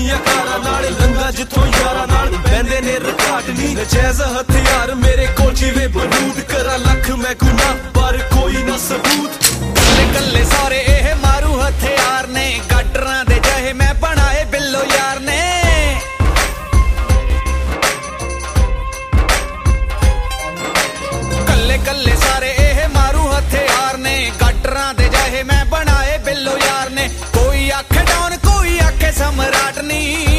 ਦੀਆਂ ਕਾਰਾਂ ਨਾਲ ਲੰਗਾ ਜਿੱਥੋਂ ਯਾਰਾਂ ਨਾਲ ਪੈਂਦੇ ਨੇ ਰਕਾਟ ਨੀ ਨਜਾਇਜ਼ ਹਥਿਆਰ ਮੇਰੇ ਕੋਲ ਜਿਵੇਂ ਬਰੂਦ ਕਰਾਂ ਲੱਖ ਮੈਂ ਗੁਨਾਹ ਪਰ ਕੋਈ ਨਾ ਸਬੂਤ ਕੱਲੇ ਕੱਲੇ ਸਾਰੇ ਇਹ ਮਾਰੂ ਹਥਿਆਰ ਨੇ ਗਾਡਰਾਂ ਦੇ ਜਹੇ ਮੈਂ ਬਣਾਏ ਬਿੱਲੋ ਯਾਰ ਨੇ ਕੱਲੇ ਕੱਲੇ ਸਾਰੇ ਇਹ ਮਾਰੂ ਹਥਿਆਰ ਨੇ ਗਾਡਰਾਂ ਦੇ ਜਹੇ ਮੈਂ ਬਣਾਏ ਬਿੱਲੋ ਯਾਰ ਨੇ ਕੋਈ ਆਖੇ ਡਾਊਨ ਕੋਈ ਆਖੇ ਸਮਰਾਟ ਨੀ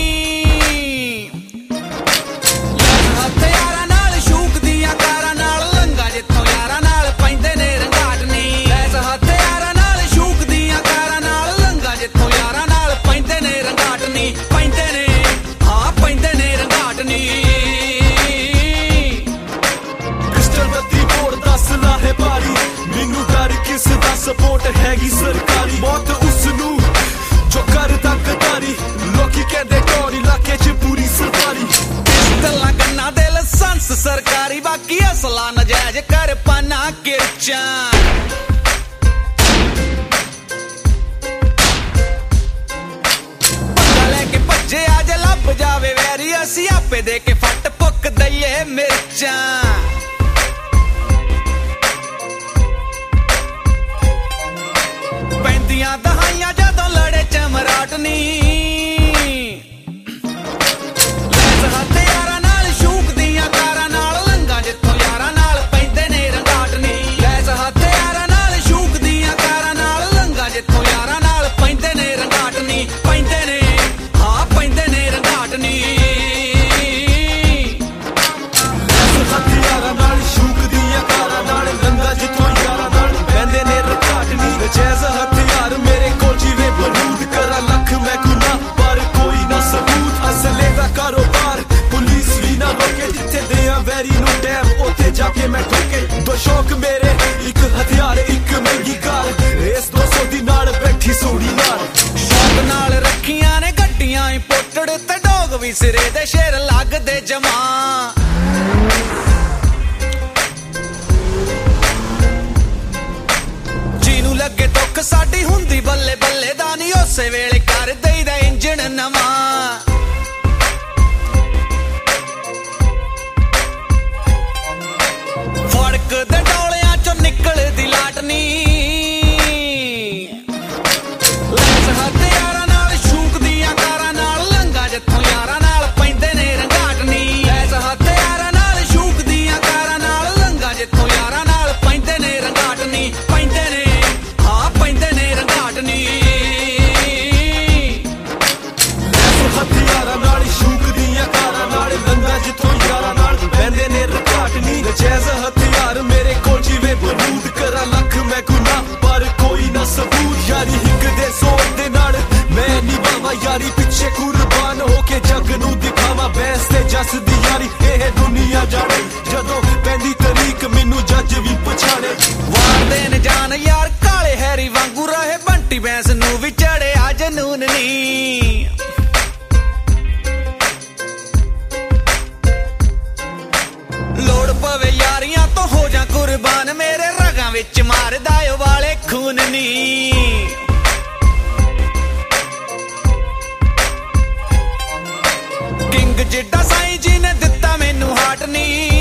ਹਥਿਆਰਾਂ ਨਾਲ ਸ਼ੂਕ ਦੀਆਂ ਕਾਰਾਂ ਨਾਲ ਲੰਗਾ ਜਿੱਥੋਂ ਯਾਰਾਂ ਨਾਲ ਪੈਂਦੇ ਨੇ ਰੰਗਾਟ ਨੀ ਐਸ ਹਥਿਆਰਾਂ ਨਾਲ ਸ਼ੂਕ ਦੀਆਂ ਕਾਰਾਂ ਨਾਲ ਲੰਗਾ ਜਿੱਥੋਂ ਯਾਰਾਂ ਨਾਲ ਪੈਂਦੇ ਨੇ ਰੰਗਾਟ ਨੀ ਪੈਂਦੇ ਨੇ ਹਾਂ ਪੈਂਦੇ ਨੇ ਰੰਗਾਟ ਨੀ ਪਿਸਟਲ ਬੱਤੀ ਬੋੜ ਦੱਸ ਲਾਹੇ ਬਾਰੀ ਮੈਨੂੰ ਡਰ ਕਿਸ ਦਾ ਸਪੋਰਟ ਹੈਗੀ ਸਰਕਾਰੀ ਮੌਤ ਉਸ ਨੂੰ ਜੋ ਕਰਦਾ ਗਦਾਰੀ ਲੋਕੀ ਕਹਿੰਦੇ ਟੋਰੀ ਇਲਾਕੇ 'ਚ ਪੂਰੀ ਸਰਕਾਰੀ ਪਿਸਟਲਾਂ ਗੰਨਾਂ ਦੇ ਲਾਇਸੈਂਸ ਸਰਕਾਰੀ ਬਾਕੀ ਅਸਲਾ ਨਜਾਇਜ਼ ਕਰ ਪਾਨਾ ਕਿਰਚਾਂ ਪੰਗਾ ਲੈ ਕੇ ਭੱਜੇ ਆ ਜੇ ਲੱਭ ਜਾਵੇ ਵੈਰੀ ਅਸੀਂ ਆਪੇ ਦੇ ਕੇ ਫੱਟ ਪੁੱਕ ਦਈਏ ਮਿਰਚਾਂ ਪੈਂਦੀਆਂ ਦਹਾਈਆਂ ਜਦੋਂ ਲੜੇ ਚਮਰਾਟ ਨੀ ਲੈਸ ਹਥਿਆਰਾਂ ਨਾਲ ਸ਼ੂਕ ਦੀਆਂ ਕਾਰਾਂ ਨਾਲ ਲੰਗਾ ਜਿੱਥੋਂ ਯਾਰਾਂ ਨਾਲ ਪੈਂਦੇ ਨੇ ਰੰਗਾਟ ਨੀ ਲੈਸ ਹਥਿਆਰਾਂ ਨਾਲ ਸ਼ੂਕ ਦੀਆਂ ਕਾਰਾਂ ਨਾਲ ਲੰਗਾ ਜਿੱਥੋਂ ਯਾਰਾਂ ਨਾਲ ਪੈਂਦੇ ਨੇ ਰੰਗਾਟ ਨੀ ਪੈਂਦੇ ਨੇ ਹਾਂ ਪੈਂਦੇ ਨੇ ਰੰਗਾਟ ਨੀ ਲੈਸ ਹਥਿਆਰਾਂ ਨਾਲ ਸ਼ੂਕ ਦੀਆਂ ਕਾਰਾਂ ਨਾਲ ਲੰਗਾ ਜਿੱਥੋਂ ਯਾਰਾਂ ਨਾਲ ਪੈਂਦੇ ਨੇ ਰੰਗਾਟ ਨੀ ਨਜਾਇਜ਼ ਹਥਿਆਰ ਮੇਰੇ ਕੋਲ ਜਿਵੇਂ ਬਰੂਦ ਕਰਾਂ ਲੱਖ ਮੈਂ ਗੁਨਾਹ ਪਰ ਕੋਈ ਨਾ ਸਬੂਤ ਅਸਲੇ ਦਾ ਕਾਰੋਬਾਰ ਪੁਲਿਸ ਵੀ ਨਾ ਰੋਕੇ ਜਿੱਥੇ ਦਿਆਂ ਵੈਰੀ ਨੂੰ ਟੈਮ ਉੱਥੇ ਜਾ ਕੇ ਮੈਂ ਠੋਕੇ ਦੋ ਸ਼ੌਕ ਮੇਰੇ ਇੱਕ ਹਥਿਆਰ ਇੱਕ ਮਹਿੰਗੀ ਕਾਰ ਰੇਸ 200 ਦੀ ਨਾਲ ਬੈਠੀ ਸੋੜੀ ਨਾਲ ਸ਼ੌਕ ਨਾਲ ਰੱਖੀਆਂ ਨੇ ਗੱਡੀਆਂ ਇੰਪੋਰਟਡ ਤੇ ਡੋਗ ਵੀ ਸਿਰੇ ਦੇ ਸ਼ੇਰ ਲੱਗਦੇ ਜਮਾ ਲੱਗੇ ਦੁੱਖ ਸਾਡੀ ਹੁੰਦੀ ਬੱਲੇ ਬੱਲੇ ਦਾ ਨੀ ਉਸੇ ਵੇਲੇ ਕਰ ਦਈਦਾ ਇੰਜਣ ਨਵਾਂ ਫੜਕ ਦੇ ਡੋਲਿਆਂ ਚੋਂ ਨਿਕਲਦੀ ਲਾਟ ਨੀ ਲੈਸ ਹਥਿਆਰਾਂ ਨਾਲ ਸ਼ੂਕ ਦੀਆਂ ਕਾਰਾਂ ਨਾਲ ਲੰਗਾ ਜਿੱਥੋਂ ਯਾਰਾਂ ਨਾਲ ਪੈਂਦੇ ਨੇ ਰੰਗਾਟ ਨੀ ਲੈਸ ਹਥਿਆਰਾਂ ਨਾਲ ਸ਼ੂਕ ਦੀਆਂ ਕਾਰਾਂ ਨਾਲ ਲੰਗਾ ਜਿੱਥੋਂ ਯਾਰਾਂ ਨਾਲ ਪੈਂਦੇ ਨੇ ਰੰਗਾਟ ਨੀ ਪੈਂਦੇ ਨੇ ਪੈਂਦੇ ਨੇ ਰੰਗਾਟ ਨੀ ਹਥਿਆਰਾਂ ਨਾਲ ਸ਼ੂਕ ਦੀਆਂ ਕਾਰਾਂ ਨਾਲ ਲੰਗਾ ਜਿੱਥੋਂ ਯਾਰਾਂ ਨਾਲ ਪੈਂਦੇ ਨੇ ਰੰਗਾਟ ਨੀ ਨਜਾਇਜ਼ ਹਥਿਆਰ ਮੇਰੇ ਕੋਲ ਜਿਵੇਂ ਬਰੂਦ ਕਰਾਂ ਲੱਖ ਮੈਂ ਗੁਨਾਹ ਪਰ ਕੋਈ ਨਾ ਸਬੂਤ ਯਾਰੀ ਹਿੱਕ ਦੇ ਜ਼ੋਰ ਦੇ ਨਾਲ ਮੈਂ ਨਿਭਾਵਾਂ ਯਾਰੀ ਪਿੱਛੇ ਕੁਰਬਾਨ ਹੋ ਕੇ ਜੱਗ ਨੂੰ ਦਿਖਾਵਾਂ ਬੈਸ ਤੇ ਜੱਸ ਦੀ ਯਾਰੀ ਇਹ ਦੁਨੀਆ ਜਾਣੇ ਜਦੋਂ ਪੈਂਦੀ ਤਰੀਕ ਮੈਨੂੰ ਜੱਜ ਵੀ ਪਛਾਣੇ ਵਾਰਦੇ ਨੇ ਜਾਨ ਯਾਰ ਕਾਲੇ ਹੈਰੀ ਵਾਂਗੂ ਰਹੇ ਬੰਟੀ ਬੈਂਸ ਨੂੰ ਵੀ ਚੜਿਆ ਜਨੂਨ ਨੀ ਲੋੜ ਪਵੇ ਯਾਰੀਆਂ ਤੋਂ ਹੋ ਜਾ ਕੁਰਬਾਨ ਮੇਰੇ ਰਗਾਂ ਵਿੱਚ ਮਾਰਦਾ ਓ ਵਾਲੇ ਖੂਨ ਨੀ ਕਿੰਗ ਜਿੱਡਾ ਸਾਈਂ ਜੀ ਨੇ ਦਿੱਤਾ ਮੈਨੂੰ ਹਾਟ ਨੀ